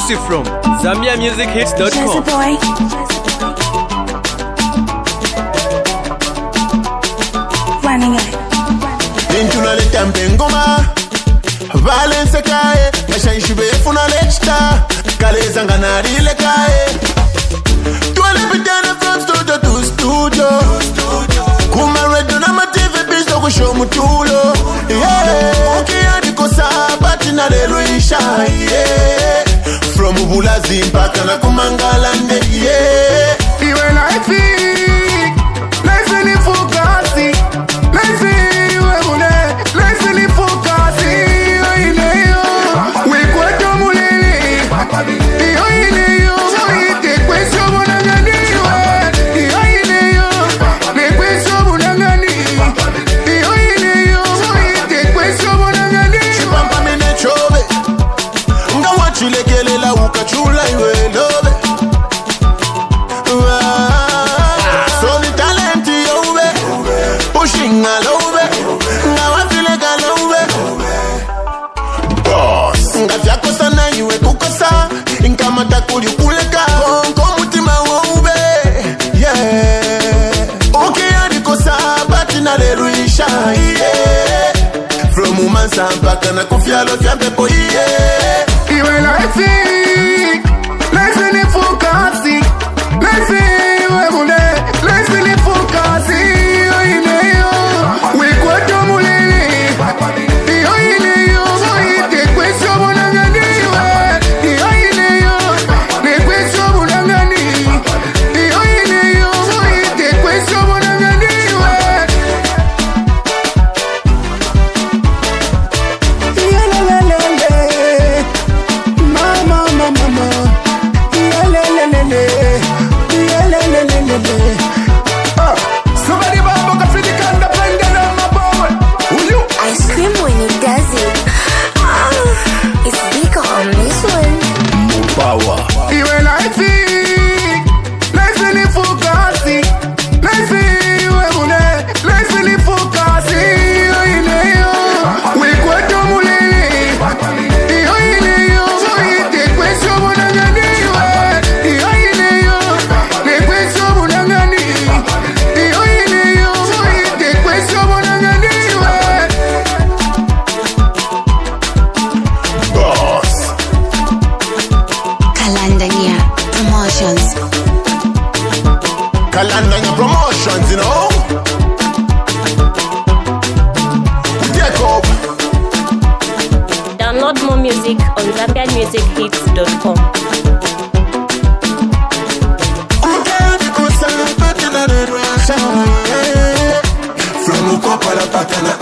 Exclusive from ZambiaMusicHits.com. Running it. Intuna le tampengoma Valence kae Mashaishube funa lechta Kaleza nganarile kae Tuwale pitana from studio to studio Kuma redo na ma TV bizo kusho mutulo Ukia diko sabati na leruisha From Ubulazi mpaka na kumangalande Iwe life ni fukasi Chilekelela ukachula iwe lobe Soli talenti yoube Pushing a lobe Ngawafile ka lobe Boss Ngafya kosa na iwe kukosa Inkamata kulikuleka Konko mutima woube Yeah Ukia dikosa Bati na leruisha Yeah From umansa mpaka na kufyalo fya pepo Yeah Iwe life ni fukasi Life iwe mune Life ni fukasi Iyo ineyo Wikwato mulili Iyo ineyo Ite kweso munanganiwe Iyo ineyo Nekweso munangani Iyo ineyo Ite kweso munanganiwe Somebody bamba kafidi kanda blender on my bowl. Will you? I scream when it does it. It's bigger on this one. Power. Iwe life ni fukasi. Life iwe mune. Life ni fukasi. Iyo ineyo. Wikwato mulili. Iyo ineyo. Ite kweso munanganiwe. Iyo ineyo. Nekweso munangani. Iyo ineyo. Ite kweso munanganiwe. Boss. Kalandania Promotions. Kalandanya Promotions, you know. We take up. Download more music on ZambiaMusicHits.com. From Ukopala Patana